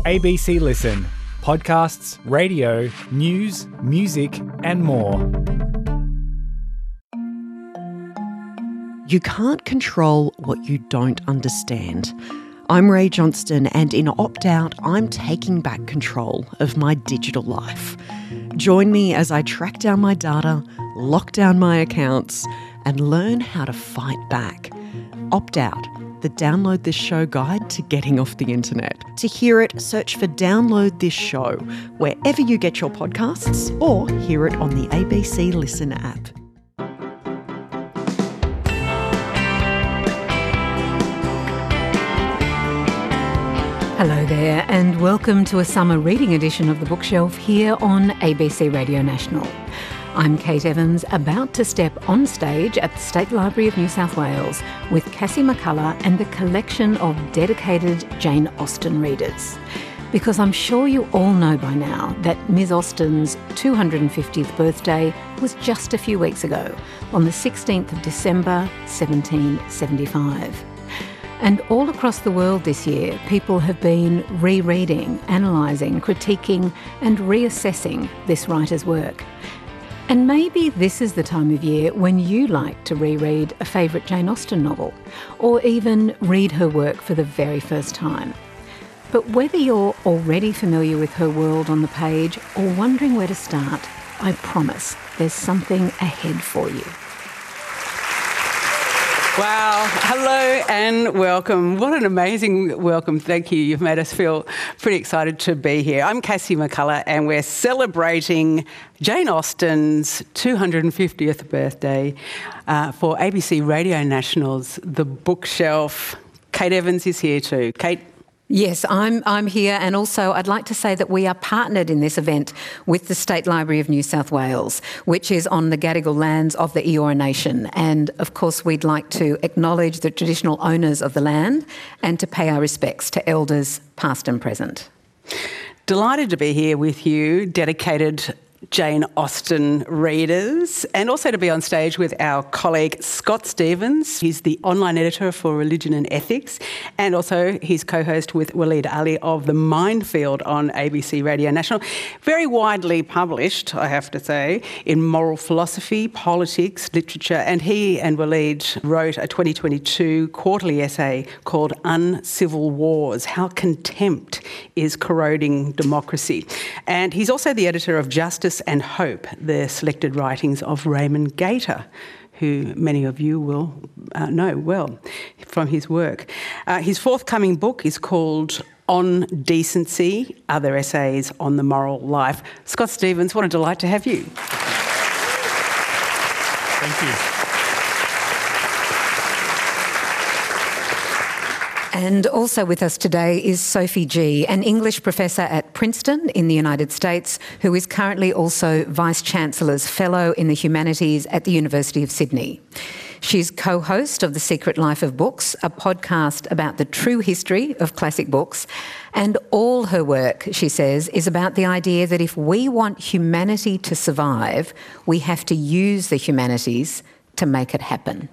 ABC Listen. Podcasts, radio, news, music and more. You can't control what you don't understand. I'm Ray Johnston, and in Opt Out, I'm taking back control of my digital life. Join me as I track down my data, lock down my accounts, and learn how to fight back. Opt Out, the Download This Show guide to getting off the internet. To hear it, search for Download This Show wherever you get your podcasts, or hear it on the ABC Listen app. Hello there, and welcome to a summer reading edition of The Bookshelf here on ABC Radio National. I'm Kate Evans, about to step on stage at the State Library of New South Wales with Cassie McCullough and a collection of dedicated Jane Austen readers. Because I'm sure you all know by now that Ms Austen's 250th birthday was just a few weeks ago, on the 16th of December 1775. And all across the world this year, people have been rereading, analysing, critiquing and reassessing this writer's work. And maybe this is the time of year when you like to reread a favourite Jane Austen novel, or even read her work for the very first time. But whether you're already familiar with her world on the page or wondering where to start, I promise there's something ahead for you. Wow. Hello and welcome. What an amazing welcome. Thank you. You've made us feel pretty excited to be here. I'm Cassie McCullough, and we're celebrating Jane Austen's 250th birthday for ABC Radio National's The Bookshelf. Kate Evans is here too. Kate? Yes, I'm here, and also I'd like to say that we are partnered in this event with the State Library of New South Wales, which is on the Gadigal lands of the Eora Nation. And of course we'd like to acknowledge the traditional owners of the land and to pay our respects to elders past and present. Delighted to be here with you, dedicated Jane Austen readers, and also to be on stage with our colleague Scott Stephens. He's the online editor for Religion and Ethics, and also he's co-host with Waleed Ali of The Minefield on ABC Radio National. Very widely published, I have to say, in moral philosophy, politics, literature, and he and Waleed wrote a 2022 quarterly essay called Uncivil Wars: How Contempt is Corroding Democracy. And he's also the editor of Justice and Hope, the selected writings of Raymond Gaita, who many of you will know well from his work. His forthcoming book is called On Decency, Other Essays on the Moral Life. Scott Stephens, what a delight to have you. Thank you. And also with us today is Sophie Gee, an English professor at Princeton in the United States, who is currently also Vice-Chancellor's Fellow in the Humanities at the University of Sydney. She's co-host of The Secret Life of Books, a podcast about the true history of classic books. And all her work, she says, is about the idea that if we want humanity to survive, we have to use the humanities to make it happen.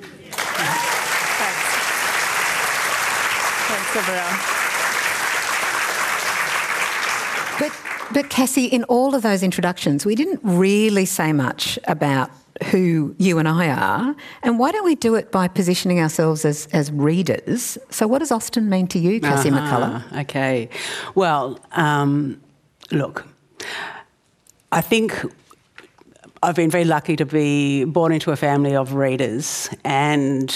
But Cassie, in all of those introductions, we didn't really say much about who you and I are, and why don't we do it by positioning ourselves as readers? So what does Austen mean to you, Cassie McCullough? Okay. Well, look, I think I've been very lucky to be born into a family of readers, and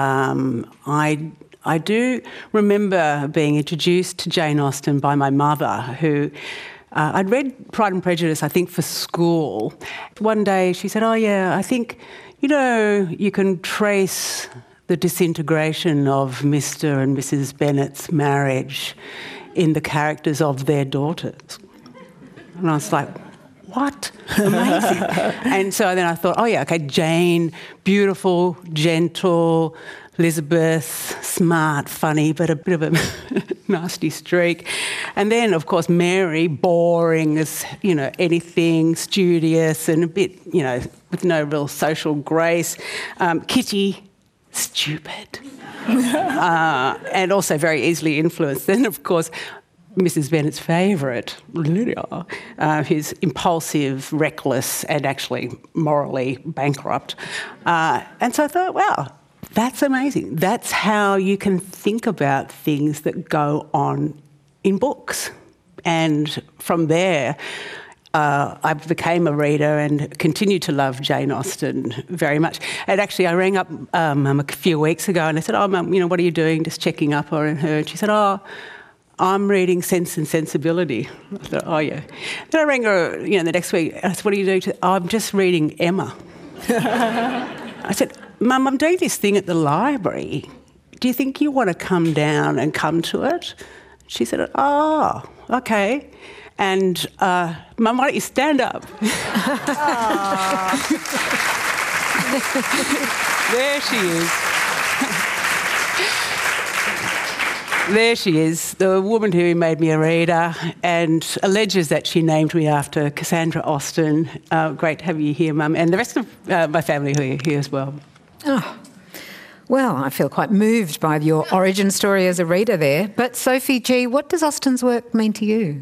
I do remember being introduced to Jane Austen by my mother, who I'd read Pride and Prejudice, I think, for school. One day she said, "Oh yeah, I think, you can trace the disintegration of Mr. and Mrs. Bennet's marriage in the characters of their daughters." And I was like, what? Amazing. And so then I thought, oh yeah, okay, Jane, beautiful, gentle, Elizabeth, smart, funny, but a bit of a nasty streak. And then, of course, Mary, boring as, anything, studious and a bit, with no real social grace. Kitty, stupid. And also very easily influenced. Then, of course, Mrs. Bennet's favourite, Lydia, who's impulsive, reckless, and actually morally bankrupt. And so I thought, wow, that's amazing. That's how you can think about things that go on in books. And from there, I became a reader and continued to love Jane Austen very much. And actually, I rang up Mum a few weeks ago and I said, "Oh, Mum, what are you doing? Just checking up on her." And she said, "Oh, I'm reading Sense and Sensibility." I thought, "Oh, yeah." Then I rang her, the next week. I said, "What are you doing?" "Oh, I'm just reading Emma." I said, "Mum, I'm doing this thing at the library. Do you think you want to come down and come to it?" She said, "Oh, okay. And, Mum, why don't you stand up?" There she is. There she is, the woman who made me a reader and alleges that she named me after Cassandra Austen. Great to have you here, Mum, and the rest of my family who are here as well. Oh, well, I feel quite moved by your origin story as a reader there. But Sophie G, what does Austen's work mean to you?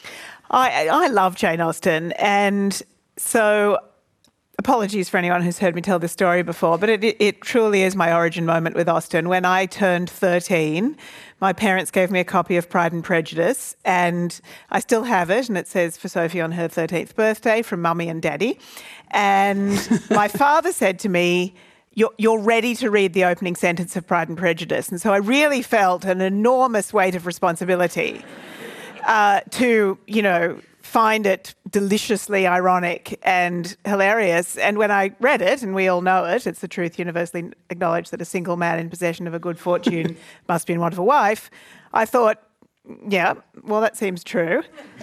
I love Jane Austen, and so apologies for anyone who's heard me tell this story before, but it truly is my origin moment with Austen. When I turned 13, my parents gave me a copy of Pride and Prejudice, and I still have it, and it says for Sophie on her 13th birthday from Mummy and Daddy. And my father said to me, you're ready to read the opening sentence of Pride and Prejudice. And so I really felt an enormous weight of responsibility to, find it deliciously ironic and hilarious. And when I read it, and we all know it, it's the truth universally acknowledged that a single man in possession of a good fortune must be in want of a wife, I thought, yeah, well, that seems true.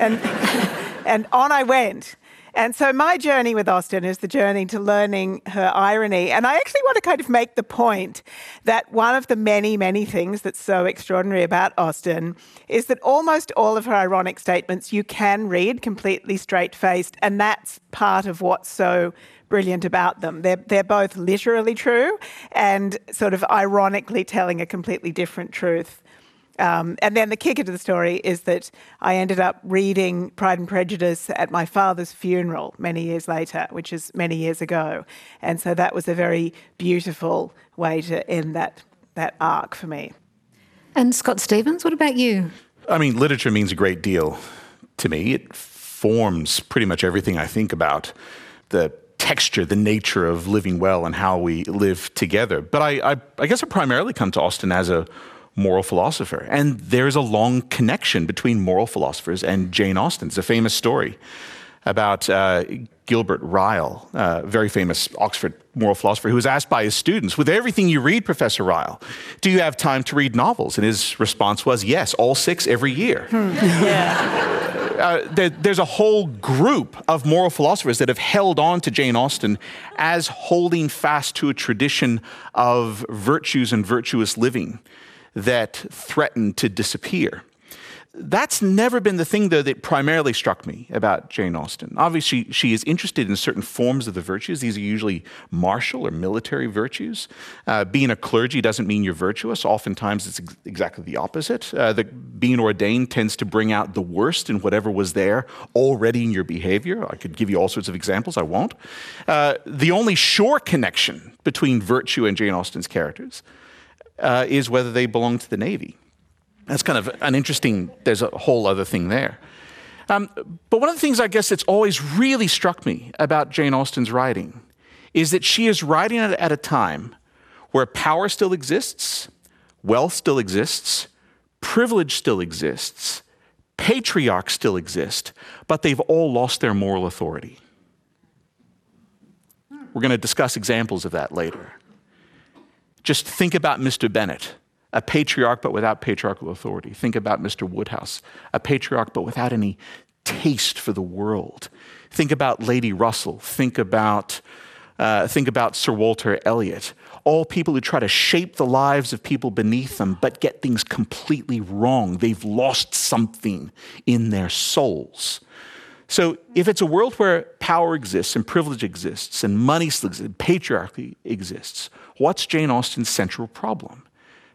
And on I went. And so my journey with Austen is the journey to learning her irony. And I actually want to kind of make the point that one of the many, many things that's so extraordinary about Austen is that almost all of her ironic statements you can read completely straight-faced, and that's part of what's so brilliant about them. They're both literally true and sort of ironically telling a completely different truth. And then the kicker to the story is that I ended up reading Pride and Prejudice at my father's funeral many years later, which is many years ago. And so that was a very beautiful way to end that arc for me. And Scott Stephens, what about you? I mean, literature means a great deal to me. It forms pretty much everything I think about. The texture, the nature of living well and how we live together. But I guess I primarily come to Austen as a moral philosopher. And there's a long connection between moral philosophers and Jane Austen. It's a famous story about Gilbert Ryle, a very famous Oxford moral philosopher, who was asked by his students, "With everything you read, Professor Ryle, do you have time to read novels?" And his response was, "Yes, all 6 every year." There's a whole group of moral philosophers that have held on to Jane Austen as holding fast to a tradition of virtues and virtuous living that threatened to disappear. That's never been the thing, though, that primarily struck me about Jane Austen. Obviously, she is interested in certain forms of the virtues. These are usually martial or military virtues. Being a clergy doesn't mean you're virtuous. Oftentimes, it's exactly the opposite. Being ordained tends to bring out the worst in whatever was there already in your behavior. I could give you all sorts of examples. I won't. The only sure connection between virtue and Jane Austen's characters is whether they belong to the Navy. That's kind of an interesting, there's a whole other thing there. But one of the things I guess that's always really struck me about Jane Austen's writing is that she is writing at a time where power still exists, wealth still exists, privilege still exists, patriarchs still exist, but they've all lost their moral authority. We're going to discuss examples of that later. Just think about Mr. Bennet, a patriarch but without patriarchal authority. Think about Mr. Woodhouse, a patriarch but without any taste for the world. Think about Lady Russell. Think about Sir Walter Elliot. All people who try to shape the lives of people beneath them but get things completely wrong. They've lost something in their souls. So if it's a world where power exists and privilege exists and money still exists and patriarchy exists, what's Jane Austen's central problem?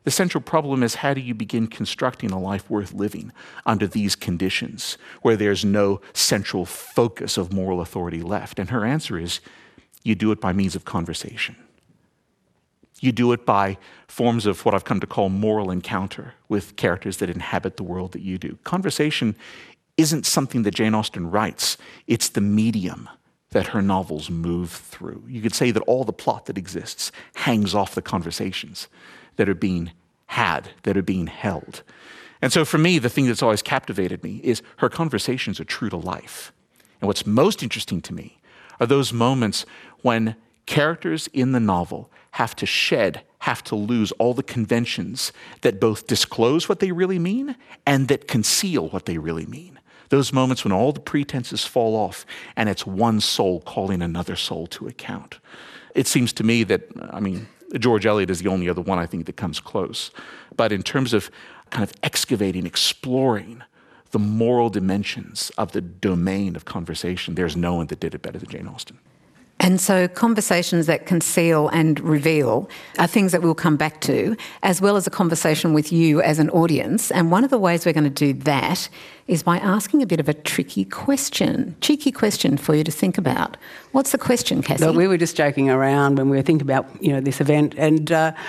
The central problem is, how do you begin constructing a life worth living under these conditions where there's no central focus of moral authority left? And her answer is, you do it by means of conversation. You do it by forms of what I've come to call moral encounter with characters that inhabit the world that you do. Conversation isn't something that Jane Austen writes. It's the medium that her novels move through. You could say that all the plot that exists hangs off the conversations that are being had, that are being held. And so for me, the thing that's always captivated me is her conversations are true to life. And what's most interesting to me are those moments when characters in the novel have to lose all the conventions that both disclose what they really mean and that conceal what they really mean. Those moments when all the pretenses fall off and it's one soul calling another soul to account. It seems to me that, George Eliot is the only other one I think that comes close. But in terms of kind of excavating, exploring the moral dimensions of the domain of conversation, there's no one that did it better than Jane Austen. And so conversations that conceal and reveal are things that we'll come back to, as well as a conversation with you as an audience. And one of the ways we're going to do that is by asking a bit of a cheeky question for you to think about. What's the question, Cassie? So we were just joking around when we were thinking about, this event, and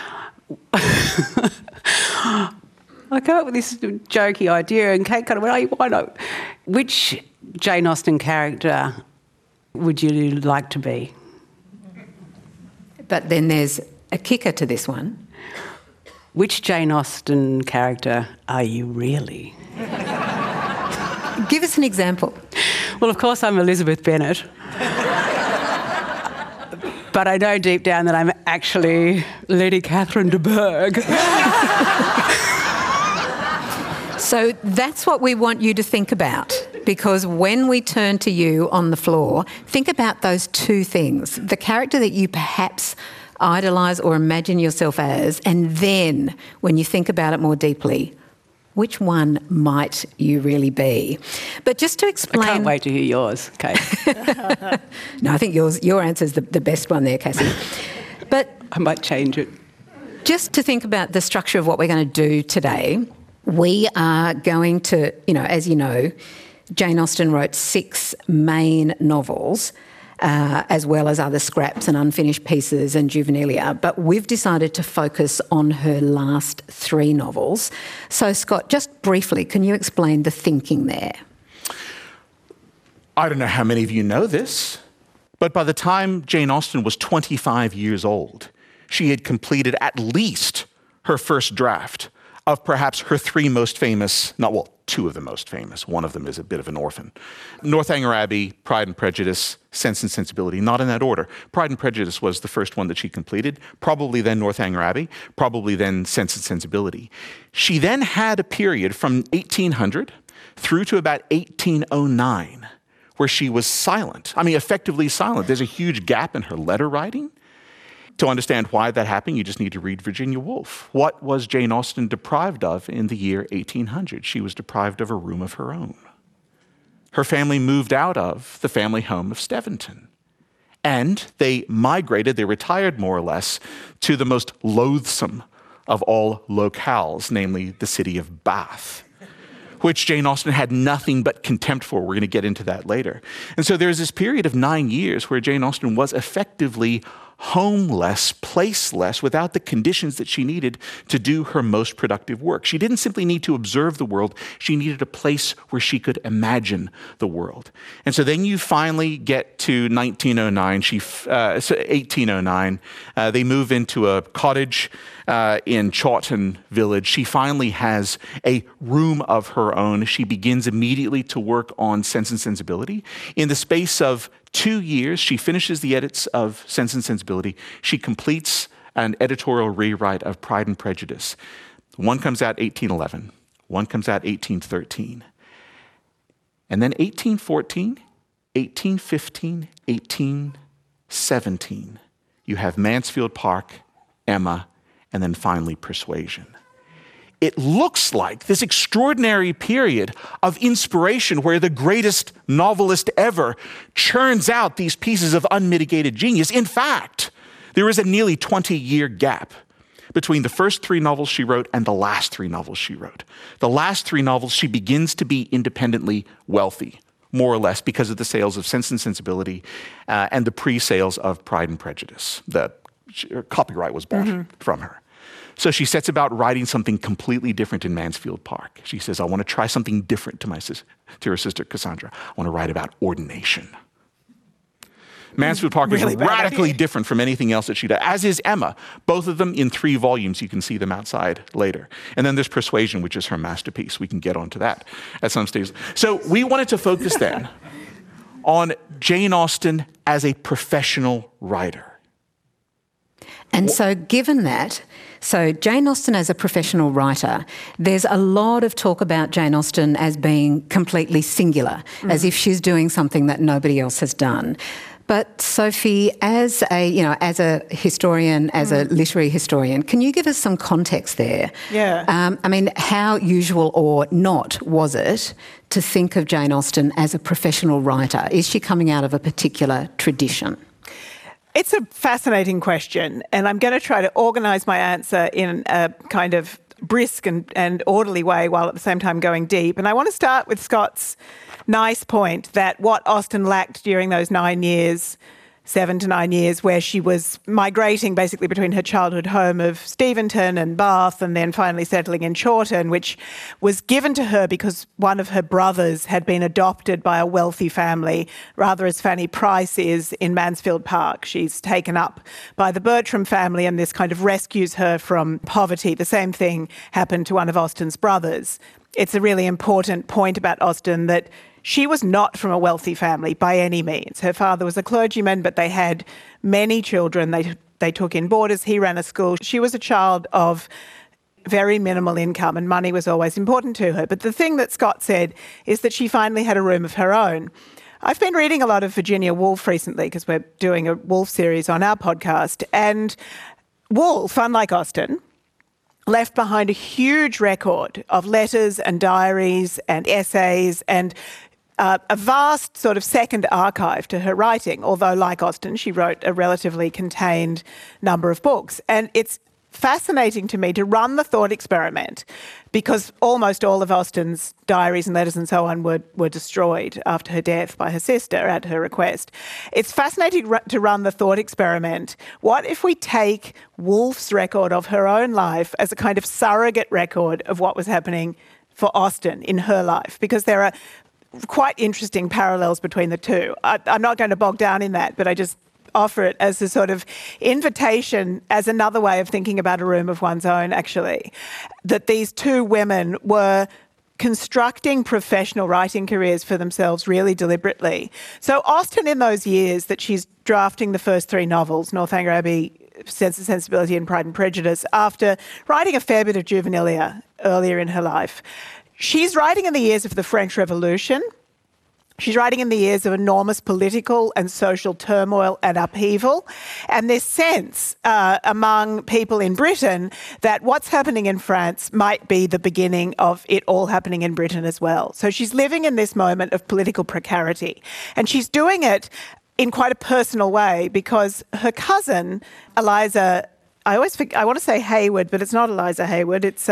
I came up with this jokey idea, and Kate kind of went, why not? Which Jane Austen character would you like to be? But then there's a kicker to this one. Which Jane Austen character are you really? Give us an example. Well, of course, I'm Elizabeth Bennet. But I know deep down that I'm actually Lady Catherine de Bourgh. So that's what we want you to think about, because when we turn to you on the floor, think about those two things: the character that you perhaps idolise or imagine yourself as, and then when you think about it more deeply, which one might you really be? But just to explain... I can't wait to hear yours, Kate. No, I think your answer is the best one there, Cassie. But I might change it. Just to think about the structure of what we're going to do today, we are going to, as you know, Jane Austen wrote 6 main novels, as well as other scraps and unfinished pieces and juvenilia, but we've decided to focus on her last 3 novels. So, Scott, just briefly, can you explain the thinking there? I don't know how many of you know this, but by the time Jane Austen was 25 years old, she had completed at least her first draft of perhaps her 3 most famous, 2 of the most famous. One of them is a bit of an orphan. Northanger Abbey, Pride and Prejudice, Sense and Sensibility, not in that order. Pride and Prejudice was the first one that she completed, probably then Northanger Abbey, probably then Sense and Sensibility. She then had a period from 1800 through to about 1809 where she was silent. Effectively silent. There's a huge gap in her letter writing. To understand why that happened, you just need to read Virginia Woolf. What was Jane Austen deprived of in the year 1800? She was deprived of a room of her own. Her family moved out of the family home of Steventon. And they retired more or less to the most loathsome of all locales, namely the city of Bath, which Jane Austen had nothing but contempt for. We're going to get into that later. And so there's this period of 9 years where Jane Austen was effectively homeless, placeless, without the conditions that she needed to do her most productive work. She didn't simply need to observe the world, she needed a place where she could imagine the world. And so then you finally get to 1809. They move into a cottage in Chawton Village. She finally has a room of her own. She begins immediately to work on Sense and Sensibility. In the space of 2 years, she finishes the edits of Sense and Sensibility. She completes an editorial rewrite of Pride and Prejudice. One comes out 1811. One comes out 1813. And then 1814, 1815, 1817. You have Mansfield Park, Emma, and then finally Persuasion. It looks like this extraordinary period of inspiration where the greatest novelist ever churns out these pieces of unmitigated genius. In fact, there is a nearly 20-year gap between the first 3 novels she wrote and the last 3 novels she wrote. The last 3 novels, she begins to be independently wealthy, more or less, because of the sales of Sense and Sensibility and the pre-sales of Pride and Prejudice. Her copyright was bought from her. So she sets about writing something completely different in Mansfield Park. She says, I want to try something different to her sister Cassandra. I want to write about ordination. Mansfield Park is radically different from anything else that she does, as is Emma. Both of them in 3 volumes. You can see them outside later. And then there's Persuasion, which is her masterpiece. We can get onto that at some stage. So we wanted to focus then on Jane Austen as a professional writer. And so given that, so Jane Austen as a professional writer, there's a lot of talk about Jane Austen as being completely singular, as if she's doing something that nobody else has done. But Sophie, as a historian, as a literary historian, can you give us some context there? Yeah. I mean, how usual or not was it to think of Jane Austen as a professional writer? Is she coming out of a particular tradition? It's a fascinating question, and I'm going to try to organise my answer in a kind of brisk and orderly way while at the same time going deep. And I want to start with Scott's nice point that what Austen lacked during those 9 years, 7 to 9 years, where she was migrating basically between her childhood home of Steventon and Bath and then finally settling in Chawton, which was given to her because one of her brothers had been adopted by a wealthy family, rather as Fanny Price is in Mansfield Park. She's taken up by the Bertram family and this kind of rescues her from poverty. The same thing happened to one of Austen's brothers. It's a really important point about Austen that she was not from a wealthy family by any means. Her father was a clergyman, but they had many children. They took in boarders. He ran a school. She was a child of very minimal income, and money was always important to her. But the thing that Scott said is that she finally had a room of her own. I've been reading a lot of Virginia Woolf recently because we're doing a Woolf series on our podcast. And Woolf, unlike Austen, left behind a huge record of letters and diaries and essays and a vast sort of second archive to her writing, although like Austen, she wrote a relatively contained number of books. And it's fascinating to me to run the thought experiment because almost all of Austen's diaries and letters and so on were destroyed after her death by her sister at her request. It's fascinating to run the thought experiment. What if we take Woolf's record of her own life as a kind of surrogate record of what was happening for Austen in her life? Because there are quite interesting parallels between the two. I'm not going to bog down in that, but I just offer it as a sort of invitation, as another way of thinking about a room of one's own, actually, that these two women were constructing professional writing careers for themselves really deliberately. So Austen, in those years that she's drafting the first 3 novels, Northanger Abbey, Sense and Sensibility and Pride and Prejudice, after writing a fair bit of juvenilia earlier in her life, she's writing in the years of the French Revolution. She's writing in the years of enormous political and social turmoil and upheaval. And this sense among people in Britain that what's happening in France might be the beginning of it all happening in Britain as well. So she's living in this moment of political precarity. And she's doing it in quite a personal way because her cousin, Eliza, I want to say Hayward, but it's not Eliza Hayward, it's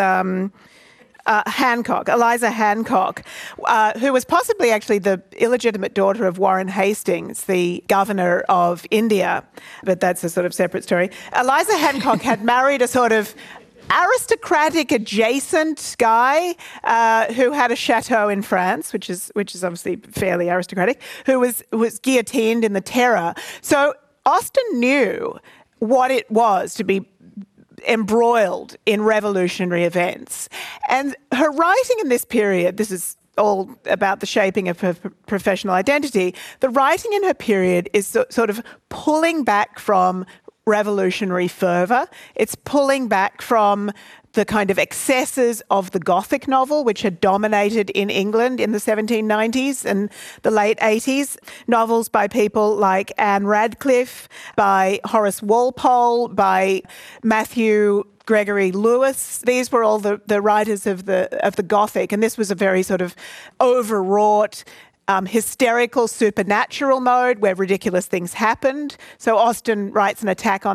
Eliza Hancock, who was possibly actually the illegitimate daughter of Warren Hastings, the governor of India, but that's a sort of separate story. Eliza Hancock had married a sort of aristocratic adjacent guy who had a chateau in France, which is obviously fairly aristocratic, who was guillotined in the Terror. So Austen knew what it was to be embroiled in revolutionary events. And her writing in this period, this is all about the shaping of her professional identity, the writing in her period is sort of pulling back from revolutionary fervour. It's pulling back from the kind of excesses of the Gothic novel, which had dominated in England in the 1790s and the late 80s. Novels by people like Anne Radcliffe, by Horace Walpole, by Matthew Gregory Lewis. These were all the writers of the Gothic, and this was a very sort of overwrought, hysterical, supernatural mode where ridiculous things happened. So Austen writes an attack on that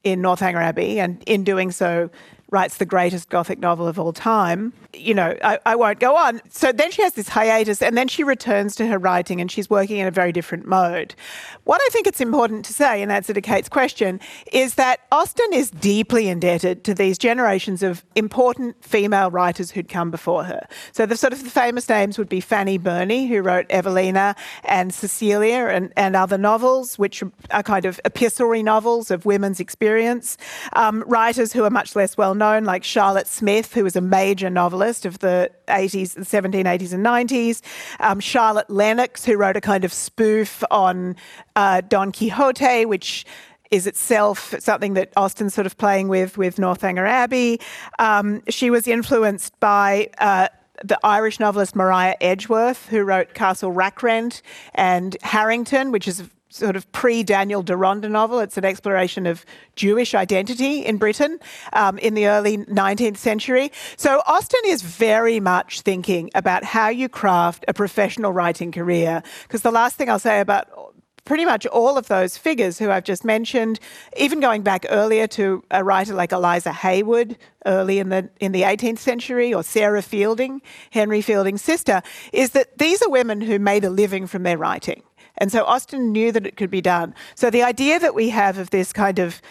in Northanger Abbey, and in doing so writes the greatest Gothic novel of all time. You know, I won't go on. So then she has this hiatus, and then she returns to her writing, and she's working in a very different mode. What I think it's important to say, in answer to Kate's question, is that Austen is deeply indebted to these generations of important female writers who'd come before her. So the famous names would be Fanny Burney, who wrote Evelina and Cecilia and other novels, which are kind of epistolary novels of women's experience. Writers who are much less well known, like Charlotte Smith, who was a major novelist of the 1780s and 90s. Charlotte Lennox, who wrote a kind of spoof on Don Quixote, which is itself something that Austen's sort of playing with Northanger Abbey. She was influenced by the Irish novelist Maria Edgeworth, who wrote Castle Rackrent and Harrington, which is sort of pre-Daniel Deronda novel. It's an exploration of Jewish identity in Britain in the early 19th century. So Austen is very much thinking about how you craft a professional writing career, because the last thing I'll say about pretty much all of those figures who I've just mentioned, even going back earlier to a writer like Eliza Haywood early in the 18th century, or Sarah Fielding, Henry Fielding's sister, is that these are women who made a living from their writing. And so Austen knew that it could be done. So the idea that we have of this kind of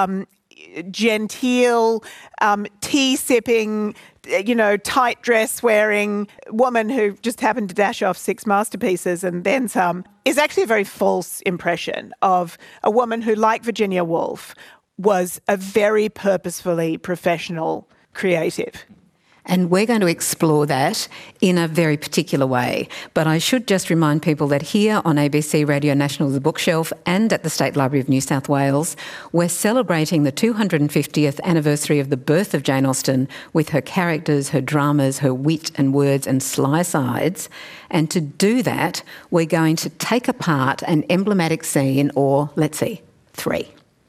genteel, tea-sipping, tight dress-wearing woman who just happened to dash off 6 masterpieces and then some is actually a very false impression of a woman who, like Virginia Woolf, was a very purposefully professional creative. And we're going to explore that in a very particular way. But I should just remind people that here on ABC Radio National, The Bookshelf, and at the State Library of New South Wales, we're celebrating the 250th anniversary of the birth of Jane Austen with her characters, her dramas, her wit and words and sly sides. And to do that, we're going to take apart an emblematic scene, or let's see, 3.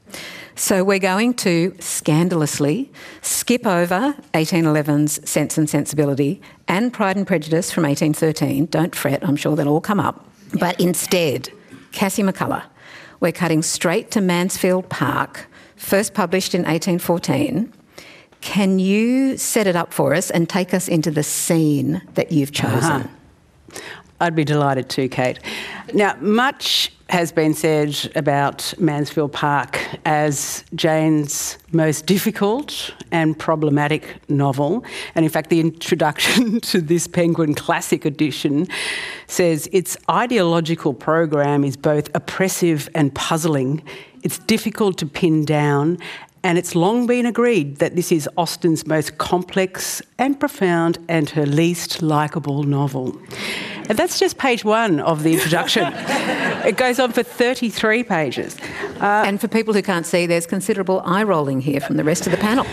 So we're going to scandalously skip over 1811's Sense and Sensibility and Pride and Prejudice from 1813. Don't fret, I'm sure they'll all come up. But instead, Cassie McCullough, we're cutting straight to Mansfield Park, first published in 1814. Can you set it up for us and take us into the scene that you've chosen? I'd be delighted to, Kate. Now, much has been said about Mansfield Park as Jane's most difficult and problematic novel. And in fact, the introduction to this Penguin Classic edition says its ideological program is both oppressive and puzzling. It's difficult to pin down, and it's long been agreed that this is Austen's most complex and profound and her least likeable novel. And that's just page 1 of the introduction. It goes on for 33 pages. And for people who can't see, there's considerable eye-rolling here from the rest of the panel.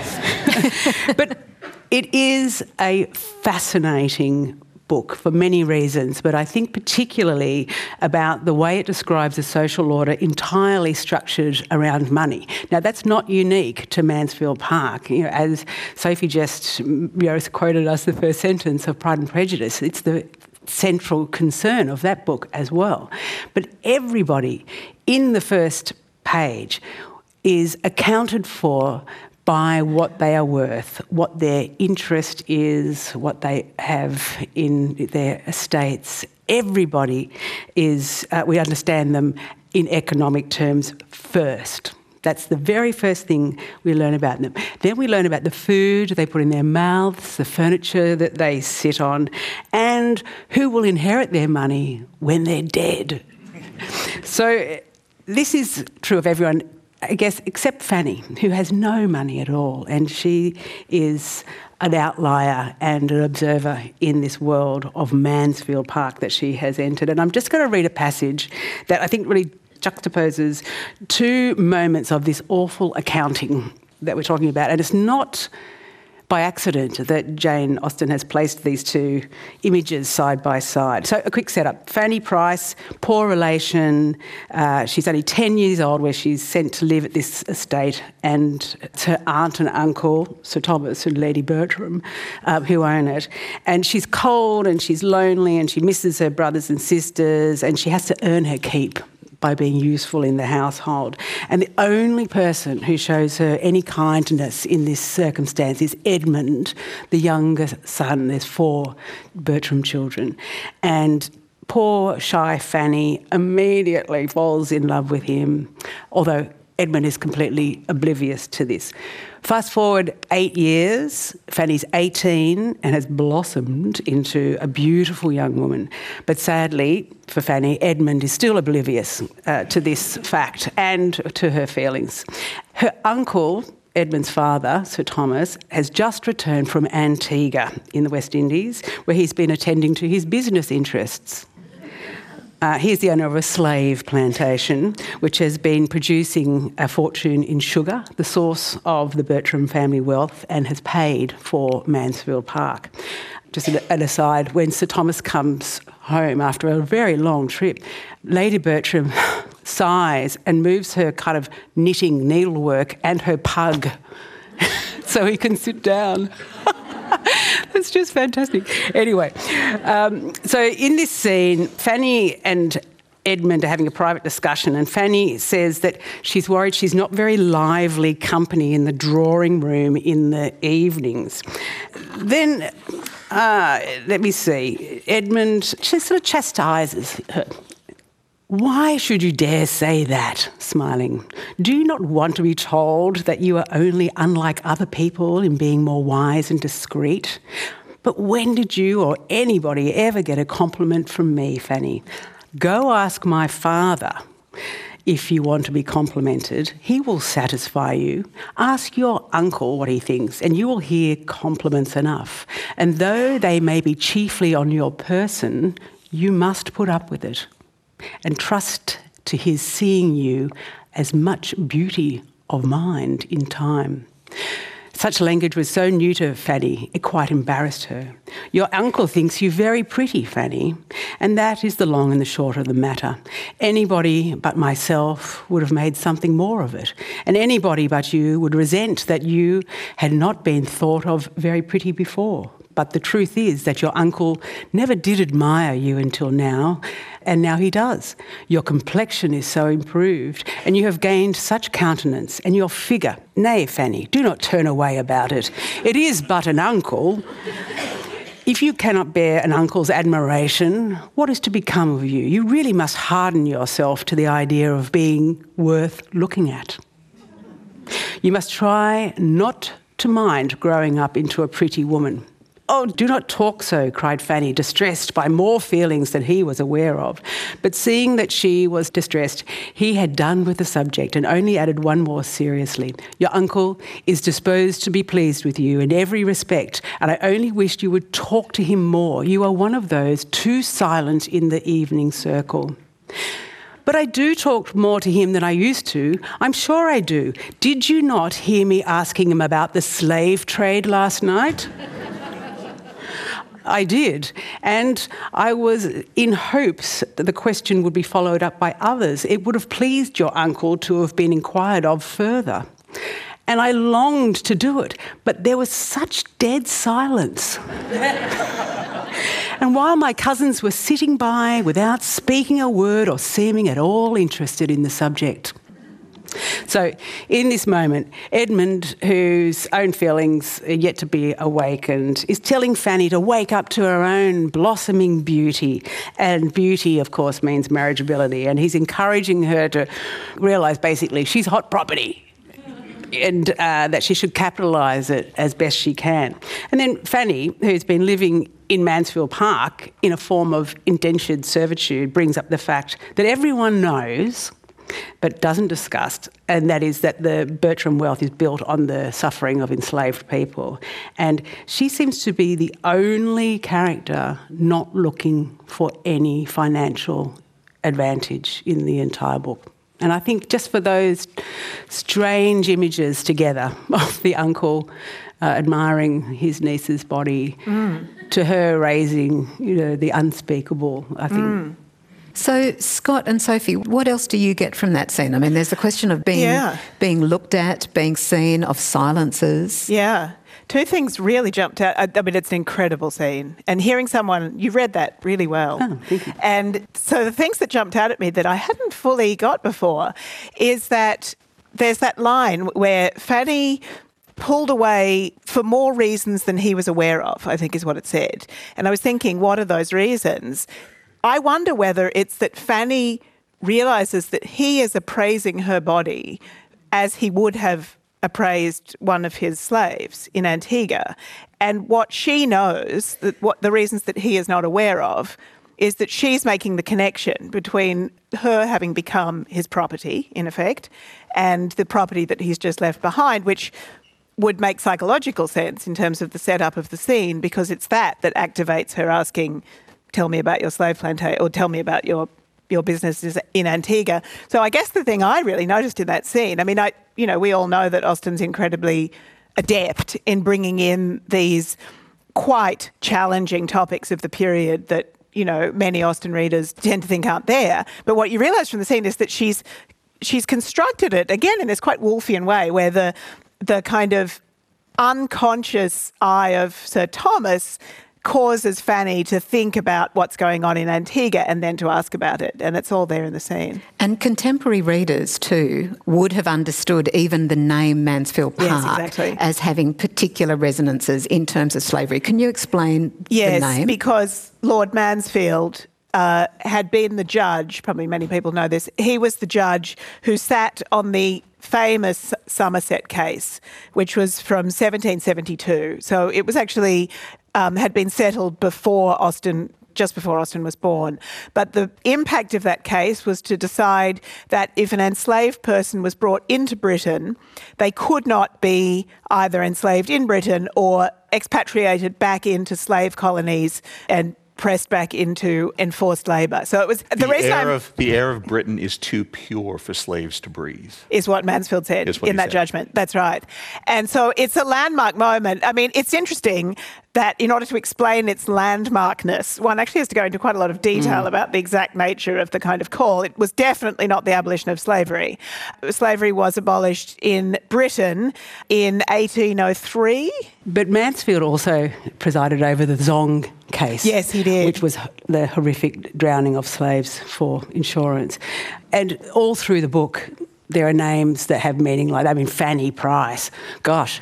But it is a fascinating book for many reasons, but I think particularly about the way it describes a social order entirely structured around money. Now, that's not unique to Mansfield Park. As Sophie just quoted us the first sentence of Pride and Prejudice, it's the central concern of that book as well. But everybody in the first page is accounted for by what they are worth, what their interest is, what they have in their estates. Everybody is, we understand them in economic terms first. That's the very first thing we learn about them. Then we learn about the food they put in their mouths, the furniture that they sit on, and who will inherit their money when they're dead. So this is true of everyone, I guess, except Fanny, who has no money at all, and she is an outlier and an observer in this world of Mansfield Park that she has entered. And I'm just going to read a passage that I think really juxtaposes 2 moments of this awful accounting that we're talking about. And it's not by accident that Jane Austen has placed these 2 images side by side. So a quick setup. Fanny Price, poor relation. She's only 10 years old where she's sent to live at this estate, and it's her aunt and uncle, Sir Thomas and Lady Bertram, who own it. And she's cold and she's lonely and she misses her brothers and sisters, and she has to earn her keep by being useful in the household. And the only person who shows her any kindness in this circumstance is Edmund, the younger son. There's 4 Bertram children. And poor, shy Fanny immediately falls in love with him, although Edmund is completely oblivious to this. Fast forward 8 years, Fanny's 18 and has blossomed into a beautiful young woman. But sadly for Fanny, Edmund is still oblivious to this fact and to her feelings. Her uncle, Edmund's father, Sir Thomas, has just returned from Antigua in the West Indies, where he's been attending to his business interests. He's the owner of a slave plantation, which has been producing a fortune in sugar, the source of the Bertram family wealth, and has paid for Mansfield Park. Just an aside, when Sir Thomas comes home after a very long trip, Lady Bertram sighs and moves her kind of knitting needlework and her pug so he can sit down. It's just fantastic. Anyway, so in this scene, Fanny and Edmund are having a private discussion, and Fanny says that she's worried she's not very lively company in the drawing room in the evenings. Then, let me see, Edmund, she sort of chastises her. "Why should you dare say that?" smiling. "Do you not want to be told that you are only unlike other people in being more wise and discreet? But when did you or anybody ever get a compliment from me, Fanny? Go ask my father if you want to be complimented. He will satisfy you. Ask your uncle what he thinks, and you will hear compliments enough. And though they may be chiefly on your person, you must put up with it and trust to his seeing you as much beauty of mind in time." Such language was so new to Fanny, it quite embarrassed her. "Your uncle thinks you very pretty, Fanny, and that is the long and the short of the matter. Anybody but myself would have made something more of it, and anybody but you would resent that you had not been thought of very pretty before. But the truth is that your uncle never did admire you until now, and now he does. Your complexion is so improved, and you have gained such countenance, and your figure. Nay, Fanny, do not turn away about it. It is but an uncle. If you cannot bear an uncle's admiration, what is to become of you? You really must harden yourself to the idea of being worth looking at. You must try not to mind growing up into a pretty woman." "Oh, do not talk so," cried Fanny, distressed by more feelings than he was aware of. But seeing that she was distressed, he had done with the subject and only added one more seriously. "Your uncle is disposed to be pleased with you in every respect, and I only wished you would talk to him more. You are one of those too silent in the evening circle." "But I do talk more to him than I used to. I'm sure I do. Did you not hear me asking him about the slave trade last night?" "I did, and I was in hopes that the question would be followed up by others. It would have pleased your uncle to have been inquired of further. And I longed to do it, but there was such dead silence. And while my cousins were sitting by without speaking a word or seeming at all interested in the subject." So in this moment, Edmund, whose own feelings are yet to be awakened, is telling Fanny to wake up to her own blossoming beauty. And beauty, of course, means marriageability. And he's encouraging her to realise basically she's hot property and that she should capitalise it as best she can. And then Fanny, who's been living in Mansfield Park in a form of indentured servitude, brings up the fact that everyone knows but doesn't discuss, and that is that the Bertram wealth is built on the suffering of enslaved people. And she seems to be the only character not looking for any financial advantage in the entire book. And I think just for those strange images together of the uncle admiring his niece's body to her raising, the unspeakable, I think. So, Scott and Sophie, what else do you get from that scene? I mean, there's the question of being looked at, being seen, of silences. Yeah. two things really jumped out. I mean, it's an incredible scene. And hearing someone, you read that really well. Oh, thank you. And so the things that jumped out at me that I hadn't fully got before is that there's that line where Fanny pulled away for more reasons than he was aware of, I think is what it said. And I was thinking, what are those reasons? I wonder whether it's that Fanny realises that he is appraising her body as he would have appraised one of his slaves in Antigua. And what she knows, that what the reasons that he is not aware of, is that she's making the connection between her having become his property, in effect, and the property that he's just left behind, which would make psychological sense in terms of the setup of the scene, because it's that activates her asking, tell me about your slave plantation, or tell me about your business in Antigua. So I guess the thing I really noticed in that scene, I mean, we all know that Austen's incredibly adept in bringing in these quite challenging topics of the period that, many Austen readers tend to think aren't there. But what you realise from the scene is that she's constructed it, again, in this quite Woolfian way, where the kind of unconscious eye of Sir Thomas causes Fanny to think about what's going on in Antigua and then to ask about it. And it's all there in the scene. And contemporary readers too would have understood even the name Mansfield Park as having particular resonances in terms of slavery. Can you explain the name? Yes, because Lord Mansfield had been the judge, probably many people know this, he was the judge who sat on the famous Somerset case, which was from 1772. So it was actually had been settled before Austen, just before Austen was born. But the impact of that case was to decide that if an enslaved person was brought into Britain, they could not be either enslaved in Britain or expatriated back into slave colonies and pressed back into enforced labour. So it was the air of Britain is too pure for slaves to breathe, is what Mansfield said in that judgment. That's right. And so it's a landmark moment. I mean, it's interesting that in order to explain its landmarkness, one actually has to go into quite a lot of detail about the exact nature of the kind of call. It was definitely not the abolition of slavery. Slavery was abolished in Britain in 1803. But Mansfield also presided over the Zong case. Yes, he did. Which was the horrific drowning of slaves for insurance. And all through the book, there are names that have meaning like that. I mean, Fanny Price. Gosh.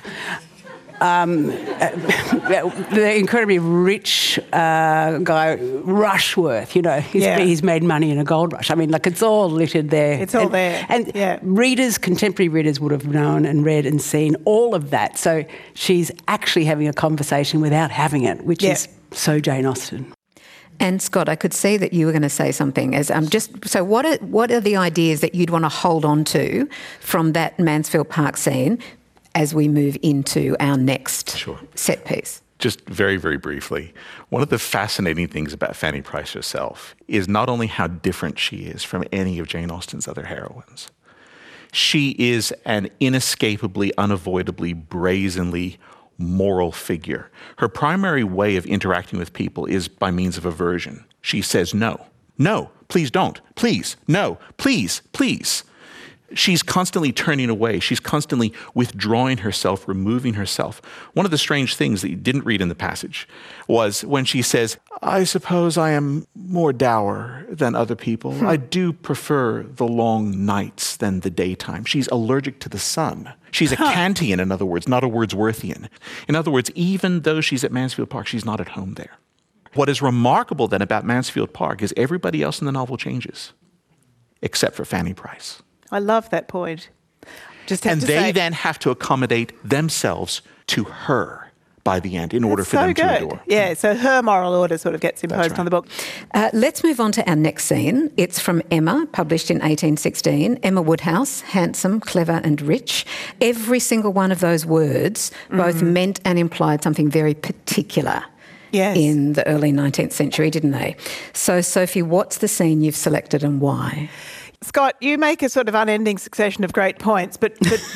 The incredibly rich guy, Rushworth, he's made money in a gold rush. I mean, it's all littered there. It's all there. And contemporary readers would have known and read and seen all of that. So she's actually having a conversation without having it, which is so Jane Austen. And Scott, I could see that you were going to say something. So what are the ideas that you'd want to hold on to from that Mansfield Park scene as we move into our next set piece? Just very, very briefly, one of the fascinating things about Fanny Price herself is not only how different she is from any of Jane Austen's other heroines. She is an inescapably, unavoidably, brazenly moral figure. Her primary way of interacting with people is by means of aversion. She says no. No, please don't. Please, no, please, please. She's constantly turning away. She's constantly withdrawing herself, removing herself. One of the strange things that you didn't read in the passage was when she says, I suppose I am more dour than other people. I do prefer the long nights than the daytime. She's allergic to the sun. She's a Kantian, in other words, not a Wordsworthian. In other words, even though she's at Mansfield Park, she's not at home there. What is remarkable then about Mansfield Park is everybody else in the novel changes, except for Fanny Price. I love that point. They then have to accommodate themselves to her by the end in order for them to endure. Yeah, so her moral order sort of gets imposed on the book. Let's move on to our next scene. It's from Emma, published in 1816. Emma Woodhouse, handsome, clever and rich. Every single one of those words both meant and implied something very particular. Yes. In the early 19th century, didn't they? So, Sophie, what's the scene you've selected and why? Scott, you make a sort of unending succession of great points, but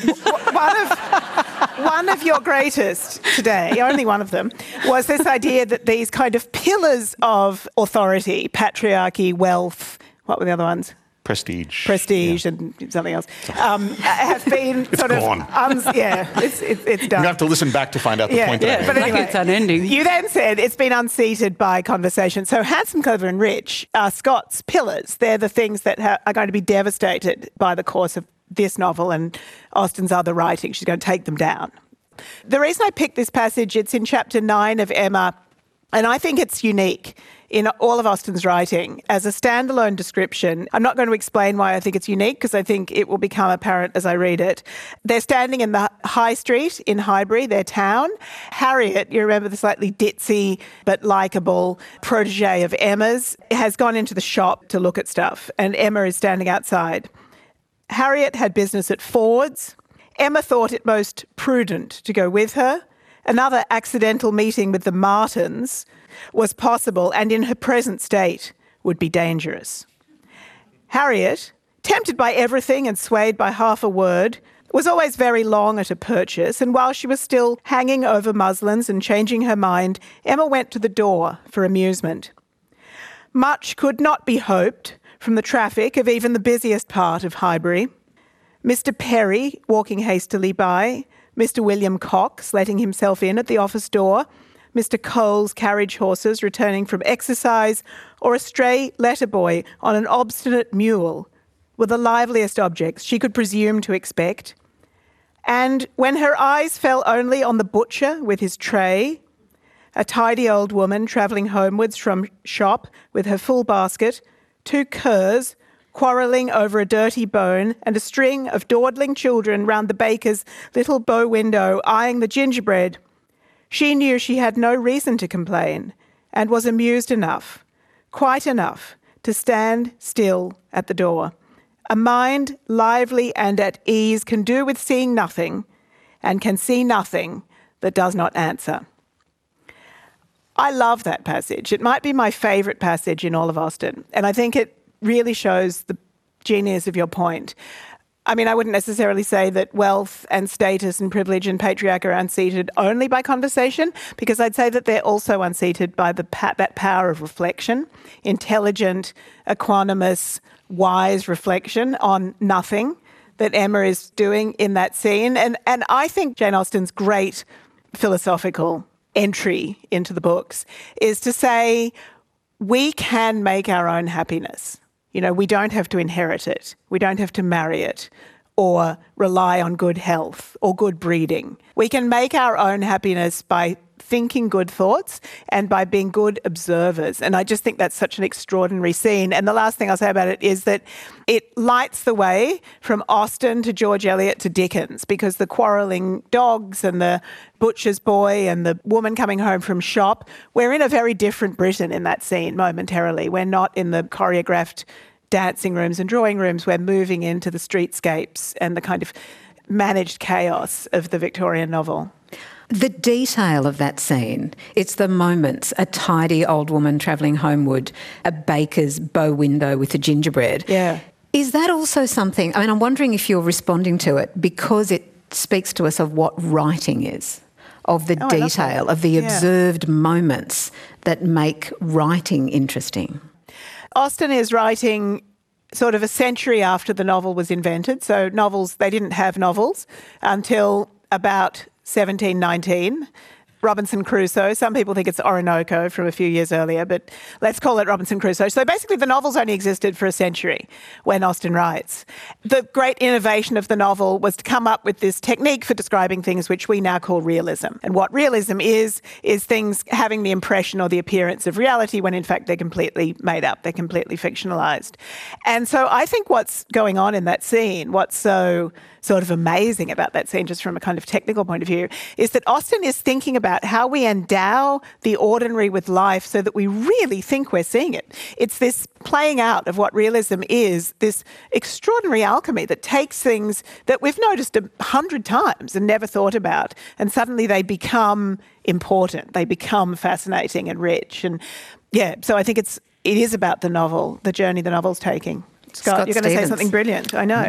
one of your greatest today, only one of them, was this idea that these kind of pillars of authority, patriarchy, wealth, what were the other ones? Prestige and something else, have been sort of... gone. It's done. You have to listen back to find out the point. Yeah, but anyway, it's unending. You then said it's been unseated by conversation. So Handsome, Clever and Rich are Scott's pillars. They're the things that are going to be devastated by the course of this novel and Austen's other writing. She's going to take them down. The reason I picked this passage, it's in chapter 9 of Emma, and I think it's unique in all of Austen's writing as a standalone description. I'm not going to explain why I think it's unique because I think it will become apparent as I read it. They're standing in the high street in Highbury, their town. Harriet, you remember the slightly ditzy but likeable protege of Emma's, has gone into the shop to look at stuff, and Emma is standing outside. Harriet had business at Ford's. Emma thought it most prudent to go with her. Another accidental meeting with the Martins was possible and in her present state would be dangerous. Harriet, tempted by everything and swayed by half a word, was always very long at a purchase, and while she was still hanging over muslins and changing her mind, Emma went to the door for amusement. Much could not be hoped from the traffic of even the busiest part of Highbury. Mr. Perry walking hastily by, Mr. William Cox letting himself in at the office door, Mr. Cole's carriage horses returning from exercise, or a stray letter boy on an obstinate mule were the liveliest objects she could presume to expect. And when her eyes fell only on the butcher with his tray, a tidy old woman travelling homewards from shop with her full basket, 2 curs quarrelling over a dirty bone, and a string of dawdling children round the baker's little bow window eyeing the gingerbread, she knew she had no reason to complain and was amused enough, quite enough, to stand still at the door. A mind lively and at ease can do with seeing nothing and can see nothing that does not answer. I love that passage. It might be my favourite passage in all of Austen, and I think it really shows the genius of your point. I mean, I wouldn't necessarily say that wealth and status and privilege and patriarchy are unseated only by conversation, because I'd say that they're also unseated by that power of reflection, intelligent, equanimous, wise reflection on nothing that Emma is doing in that scene. And I think Jane Austen's great philosophical entry into the books is to say we can make our own happiness. You know, we don't have to inherit it. We don't have to marry it or rely on good health or good breeding. We can make our own happiness by thinking good thoughts and by being good observers. And I just think that's such an extraordinary scene. And the last thing I'll say about it is that it lights the way from Austen to George Eliot to Dickens, because the quarrelling dogs and the butcher's boy and the woman coming home from shop, we're in a very different Britain in that scene momentarily. We're not in the choreographed dancing rooms and drawing rooms. We're moving into the streetscapes and the kind of managed chaos of the Victorian novel. The detail of that scene, it's the moments, a tidy old woman travelling homeward, a baker's bow window with a gingerbread. Yeah. Is that also something, I mean, I'm wondering if you're responding to it because it speaks to us of what writing is, of the detail, of the observed moments that make writing interesting. Austen is writing sort of a century after the novel was invented. So novels, they didn't have novels until about 1719. Robinson Crusoe. Some people think it's Orinoco from a few years earlier, but let's call it Robinson Crusoe. So basically the novels only existed for a century when Austen writes. The great innovation of the novel was to come up with this technique for describing things which we now call realism. And what realism is things having the impression or the appearance of reality when in fact they're completely made up, they're completely fictionalised. And so I think what's going on in that scene, what's so sort of amazing about that scene just from a kind of technical point of view, is that Austen is thinking about how we endow the ordinary with life so that we really think we're seeing it. It's this playing out of what realism is, this extraordinary alchemy that takes things that we've noticed 100 times and never thought about, and suddenly they become important, they become fascinating and rich. And yeah, so I think it is about the novel, the journey the novel's taking. Scott, you're going to say something brilliant, I know.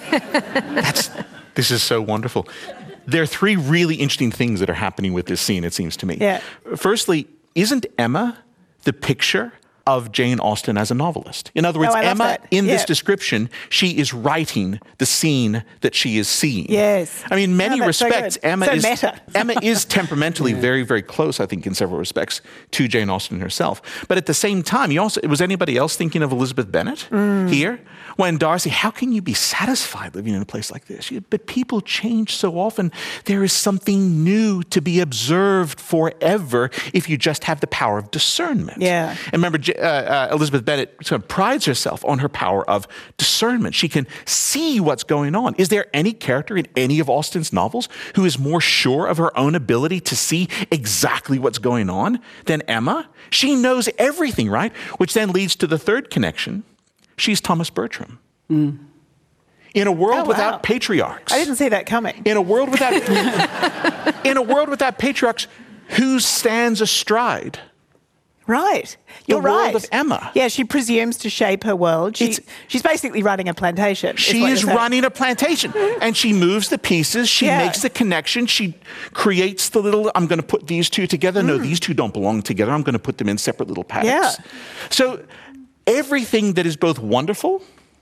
No. This is so wonderful. There are 3 really interesting things that are happening with this scene, it seems to me. Yeah. Firstly, isn't Emma the picture of Jane Austen as a novelist. In other words, Emma, in this description, she is writing the scene that she is seeing. Yes. I mean, in many respects, so Emma meta. is temperamentally very, very close, I think, in several respects, to Jane Austen herself. But at the same time, was anybody else thinking of Elizabeth Bennet here? When Darcy, how can you be satisfied living in a place like this? But people change so often. There is something new to be observed forever if you just have the power of discernment. Yeah. And remember, Elizabeth Bennet sort of prides herself on her power of discernment. She can see what's going on. Is there any character in any of Austen's novels who is more sure of her own ability to see exactly what's going on than Emma? She knows everything, right? Which then leads to the third connection. She's Thomas Bertram. In a world without patriarchs. I didn't see that coming. In a world without patriarchs, who stands astride? Right. You're the right. world of Emma. Yeah, she presumes to shape her world. She's basically running a plantation. She is running a plantation. And she moves the pieces. She makes the connection. She creates the little, I'm going to put these two together. No, these two don't belong together. I'm going to put them in separate little packs. Yeah. So everything that is both wonderful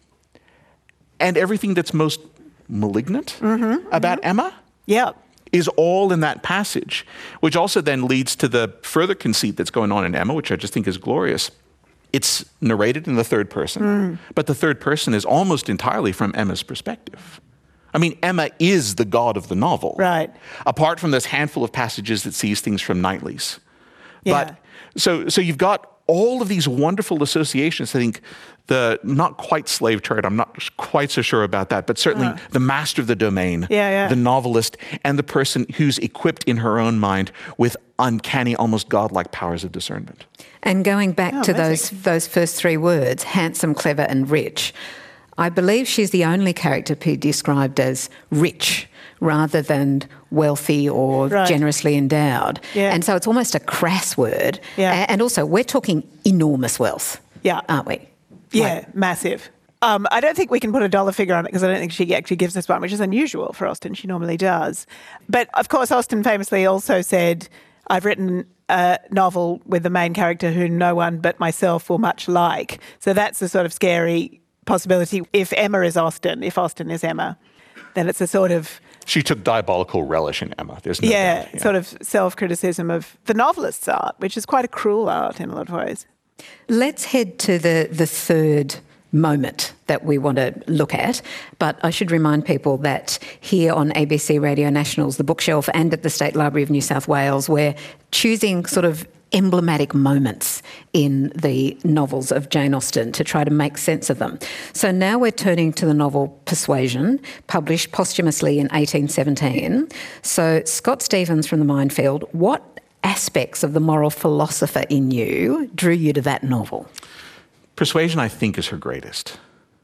and everything that's most malignant about Emma is all in that passage, which also then leads to the further conceit that's going on in Emma, which I just think is glorious. It's narrated in the third person, but the third person is almost entirely from Emma's perspective. I mean, Emma is the god of the novel. Right. Apart from this handful of passages that sees things from Knightley's. Yeah. But so you've got all of these wonderful associations. I think the not quite slave trade, I'm not quite so sure about that, but certainly the master of the domain, the novelist, and the person who's equipped in her own mind with uncanny, almost godlike powers of discernment. And going back to those first three words, handsome, clever and rich, I believe she's the only character to be described as rich rather than wealthy or generously endowed. Yeah. And so it's almost a crass word. Yeah. And also, we're talking enormous wealth, aren't we? Yeah, massive. I don't think we can put a dollar figure on it because I don't think she actually gives us one, which is unusual for Austen. She normally does. But, of course, Austen famously also said, I've written a novel with the main character who no one but myself will much like. So that's a sort of scary possibility. If Emma is Austen, if Austen is Emma, then it's a sort of... She took diabolical relish in Emma. There's no doubt. Yeah, sort of self-criticism of the novelist's art, which is quite a cruel art in a lot of ways. Let's head to the third moment that we want to look at. But I should remind people that here on ABC Radio National's The Bookshelf and at the State Library of New South Wales, we're choosing sort of emblematic moments in the novels of Jane Austen to try to make sense of them. So now we're turning to the novel Persuasion, published posthumously in 1817. So Scott Stevens from The Minefield, what aspects of the moral philosopher in you drew you to that novel? Persuasion, I think, is her greatest.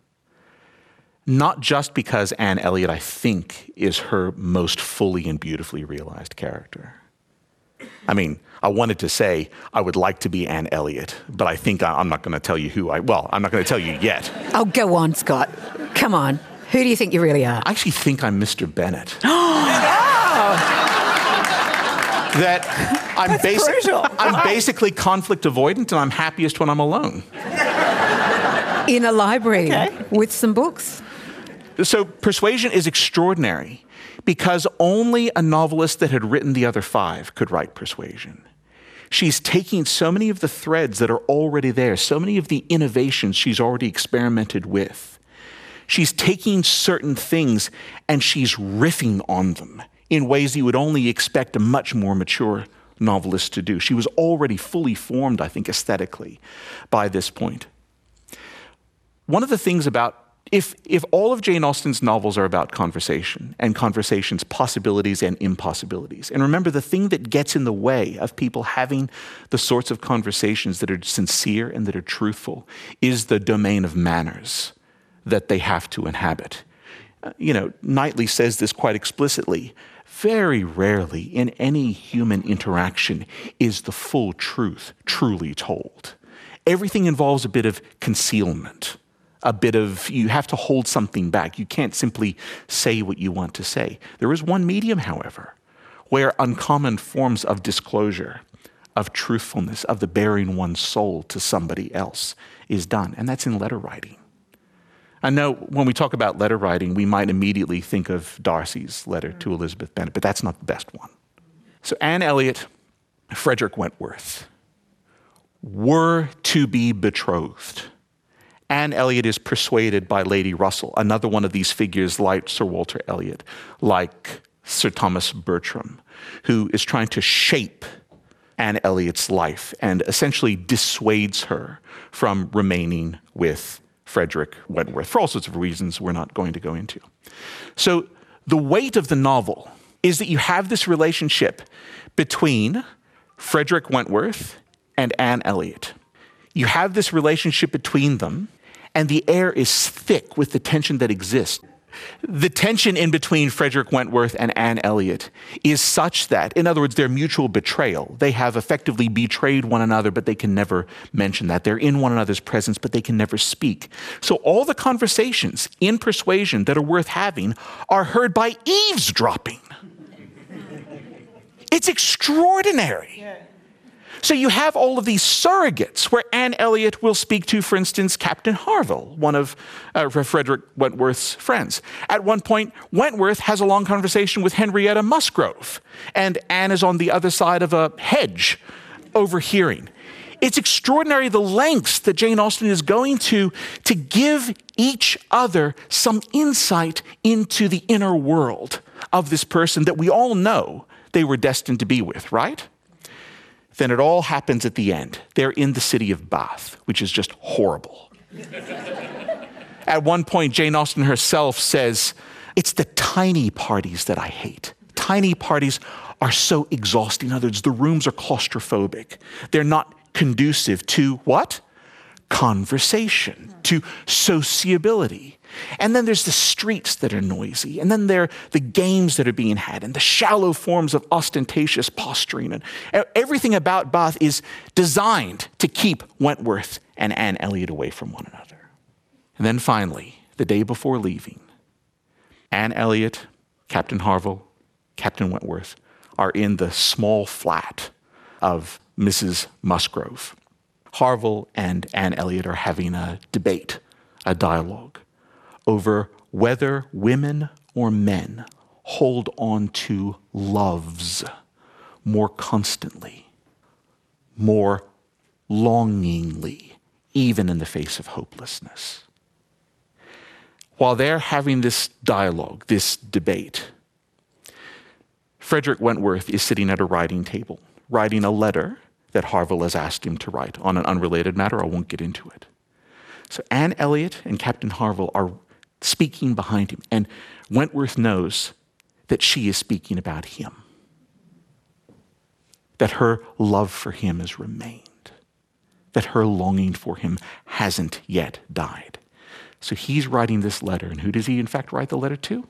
Not just because Anne Elliot, I think, is her most fully and beautifully realized character. I mean, I wanted to say I would like to be Anne Elliot, but I think I'm not going to tell you I'm not going to tell you yet. Oh, go on, Scott. Come on. Who do you think you really are? I actually think I'm Mr. Bennet. That I'm basically conflict avoidant and I'm happiest when I'm alone. In a library with some books. So Persuasion is extraordinary because only a novelist that had written the other five could write Persuasion. She's taking so many of the threads that are already there, so many of the innovations she's already experimented with. She's taking certain things and she's riffing on them in ways you would only expect a much more mature novelist to do. She was already fully formed, I think, aesthetically by this point. One of the things about, if all of Jane Austen's novels are about conversation and conversation's possibilities and impossibilities, and remember the thing that gets in the way of people having the sorts of conversations that are sincere and that are truthful is the domain of manners that they have to inhabit. Knightley says this quite explicitly. Very rarely in any human interaction is the full truth truly told. Everything involves a bit of concealment, you have to hold something back. You can't simply say what you want to say. There is one medium, however, where uncommon forms of disclosure of truthfulness, of the bearing one's soul to somebody else is done. And that's in letter writing. I know when we talk about letter writing, we might immediately think of Darcy's letter to Elizabeth Bennet, but that's not the best one. So Anne Elliot, Frederick Wentworth were to be betrothed. Anne Elliot is persuaded by Lady Russell, another one of these figures like Sir Walter Elliot, like Sir Thomas Bertram, who is trying to shape Anne Elliot's life and essentially dissuades her from remaining with Frederick Wentworth for all sorts of reasons we're not going to go into. So the weight of the novel is that you have this relationship between Frederick Wentworth and Anne Elliot. You have this relationship between them, and the air is thick with the tension that exists. The tension in between Frederick Wentworth and Anne Elliot is such that, in other words, their mutual betrayal, they have effectively betrayed one another, but they can never mention that. They're in one another's presence, but they can never speak. So all the conversations in Persuasion that are worth having are heard by eavesdropping. It's extraordinary. Yeah. So you have all of these surrogates where Anne Elliot will speak to, for instance, Captain Harville, one of Frederick Wentworth's friends. At one point, Wentworth has a long conversation with Henrietta Musgrove, and Anne is on the other side of a hedge overhearing. It's extraordinary the lengths that Jane Austen is going to give each other some insight into the inner world of this person that we all know they were destined to be with, right? Then it all happens at the end. They're in the city of Bath, which is just horrible. At one point, Jane Austen herself says, "It's the tiny parties that I hate. Tiny parties are so exhausting." In other words, the rooms are claustrophobic. They're not conducive to what? Conversation, to sociability. And then there's the streets that are noisy. And then there are the games that are being had and the shallow forms of ostentatious posturing. And everything about Bath is designed to keep Wentworth and Anne Elliot away from one another. And then finally, the day before leaving, Anne Elliot, Captain Harville, Captain Wentworth are in the small flat of Mrs. Musgrove. Harville and Anne Elliot are having a debate, a dialogue, over whether women or men hold on to loves more constantly, more longingly, even in the face of hopelessness. While they're having this dialogue, this debate, Frederick Wentworth is sitting at a writing table, writing a letter that Harville has asked him to write on an unrelated matter. I won't get into it. So Anne Elliot and Captain Harville are speaking behind him, and Wentworth knows that she is speaking about him, that her love for him has remained, that her longing for him hasn't yet died. So he's writing this letter, and who does he in fact write the letter to?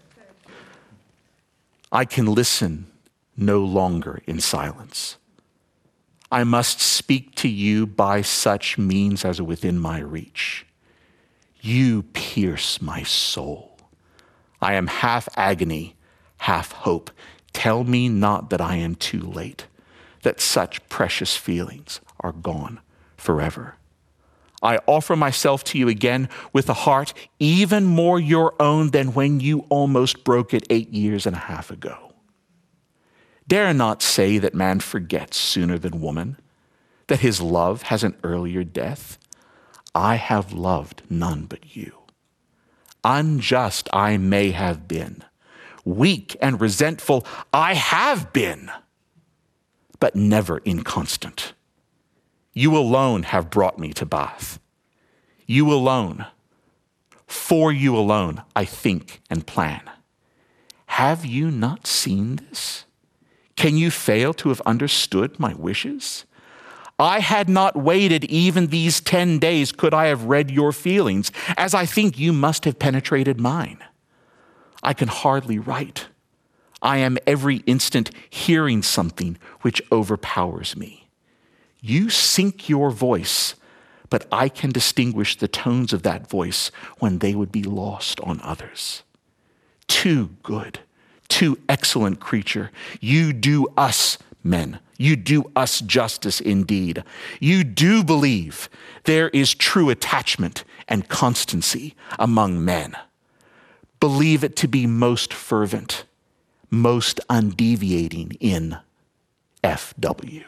"I can listen no longer in silence. I must speak to you by such means as are within my reach. You pierce my soul. I am half agony, half hope. Tell me not that I am too late, that such precious feelings are gone forever. I offer myself to you again with a heart even more your own than when you almost broke it 8 years and a half ago. Dare not say that man forgets sooner than woman, that his love has an earlier death. I have loved none but you. Unjust I may have been, weak and resentful I have been, but never inconstant. You alone have brought me to Bath. You alone, for you alone, I think and plan. Have you not seen this? Can you fail to have understood my wishes? I had not waited even these 10 days could I have read your feelings, as I think you must have penetrated mine. I can hardly write. I am every instant hearing something which overpowers me. You sink your voice, but I can distinguish the tones of that voice when they would be lost on others. Too good, too excellent creature, you do us men. You do us justice indeed. You do believe there is true attachment and constancy among men. Believe it to be most fervent, most undeviating in FW.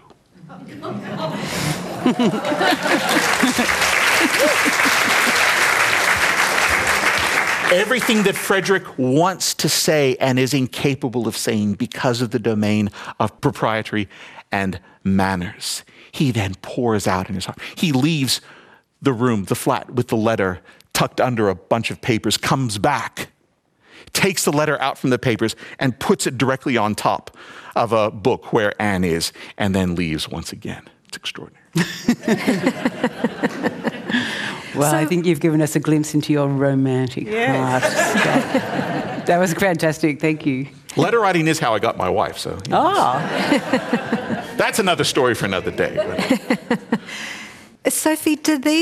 Everything that Frederick wants to say and is incapable of saying because of the domain of propriety and manners, he then pours out in his heart. He leaves the room, the flat, with the letter tucked under a bunch of papers, comes back, takes the letter out from the papers and puts it directly on top of a book where Anne is, and then leaves once again. It's extraordinary. Well, I think you've given us a glimpse into your romantic heart. That was fantastic. Thank you. Letter writing is how I got my wife, so. You know, that's another story for another day. Sophie,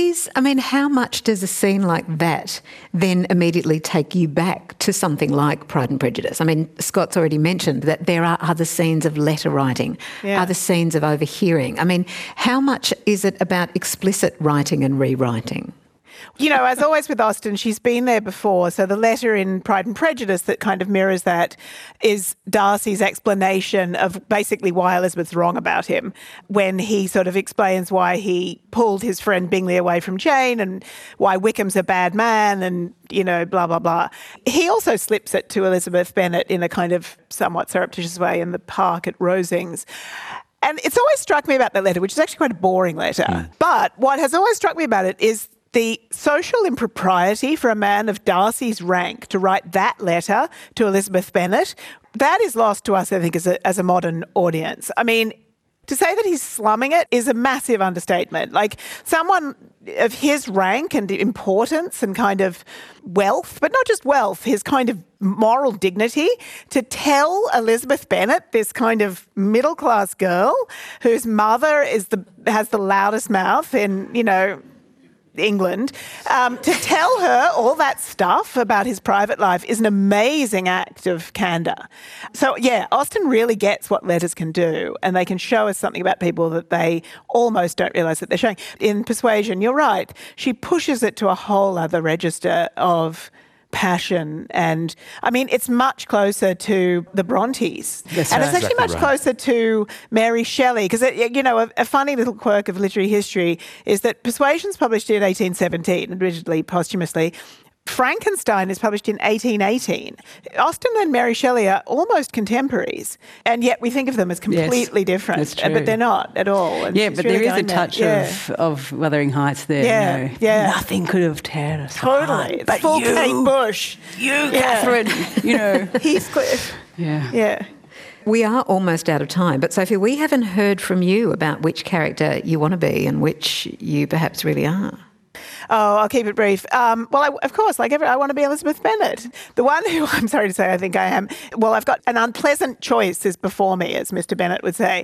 how much does a scene like that then immediately take you back to something like Pride and Prejudice? I mean, Scott's already mentioned that there are other scenes of letter writing, other scenes of overhearing. I mean, how much is it about explicit writing and rewriting? You know, as always with Austen, she's been there before. So the letter in Pride and Prejudice that kind of mirrors that is Darcy's explanation of basically why Elizabeth's wrong about him, when he sort of explains why he pulled his friend Bingley away from Jane and why Wickham's a bad man and, you know, blah, blah, blah. He also slips it to Elizabeth Bennet in a kind of somewhat surreptitious way in the park at Rosings. And it's always struck me about that letter, which is actually quite a boring letter. But what has always struck me about it is the social impropriety for a man of Darcy's rank to write that letter to Elizabeth Bennet. That is lost to us, I think, as a modern audience. I mean, to say that he's slumming it is a massive understatement. Like, someone of his rank and importance and kind of wealth, but not just wealth, his kind of moral dignity, to tell Elizabeth Bennet, this kind of middle-class girl whose mother has the loudest mouth in, you know, England, to tell her all that stuff about his private life is an amazing act of candour. So, yeah, Austen really gets what letters can do, and they can show us something about people that they almost don't realise that they're showing. In Persuasion, you're right, she pushes it to a whole other register of passion, and I mean, it's much closer to the Brontes. It's actually much closer to Mary Shelley, because, you know, a funny little quirk of literary history is that Persuasion's published in 1817, admittedly posthumously. Frankenstein is published in 1818. Austen and Mary Shelley are almost contemporaries, and yet we think of them as completely different. That's true. But they're not at all. And but really there is a touch of Wuthering Heights there. You know, nothing could have teared us apart. It's but full Kate Bush. Catherine, you know. Heathcliff. Yeah. We are almost out of time, but Sophie, we haven't heard from you about which character you want to be and which you perhaps really are. Oh, I'll keep it brief. Of course, like I want to be Elizabeth Bennet. The one who, I'm sorry to say, I think I am. Well, I've got an unpleasant choice is before me, as Mr. Bennet would say.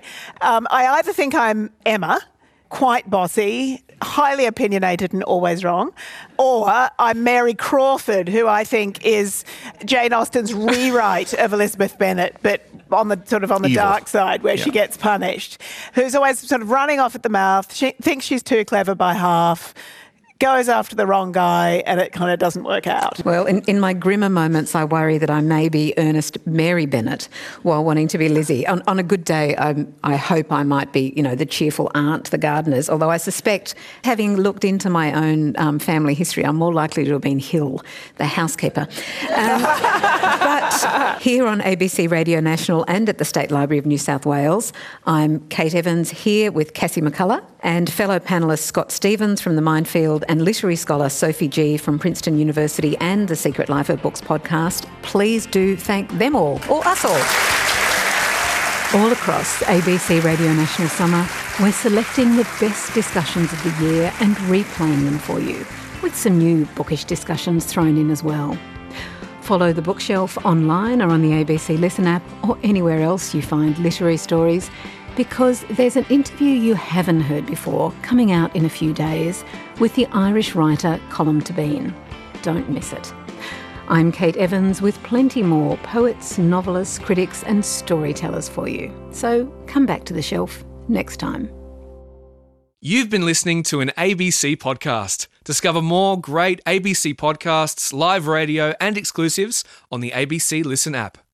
I either think I'm Emma, quite bossy, highly opinionated and always wrong, or I'm Mary Crawford, who I think is Jane Austen's rewrite of Elizabeth Bennet, but on the evil dark side where she gets punished, who's always sort of running off at the mouth. She thinks she's too clever by half, goes after the wrong guy, and it kind of doesn't work out. Well, in my grimmer moments, I worry that I may be earnest Mary Bennet while wanting to be Lizzie. On a good day, I hope I might be, you know, the cheerful aunt to the gardeners, although I suspect, having looked into my own family history, I'm more likely to have been Hill, the housekeeper. But here on ABC Radio National and at the State Library of New South Wales, I'm Kate Evans here with Cassie McCullough and fellow panellist Scott Stephens from The Minefield and literary scholar Sophie G from Princeton University and the Secret Life of Books podcast. Please do thank them all, or us all. All across ABC Radio National Summer, we're selecting the best discussions of the year and replaying them for you, with some new bookish discussions thrown in as well. Follow The Bookshelf online or on the ABC Listen app or anywhere else you find literary stories, because there's an interview you haven't heard before coming out in a few days with the Irish writer Colm Tóibín. Don't miss it. I'm Kate Evans with plenty more poets, novelists, critics and storytellers for you. So come back to the shelf next time. You've been listening to an ABC podcast. Discover more great ABC podcasts, live radio and exclusives on the ABC Listen app.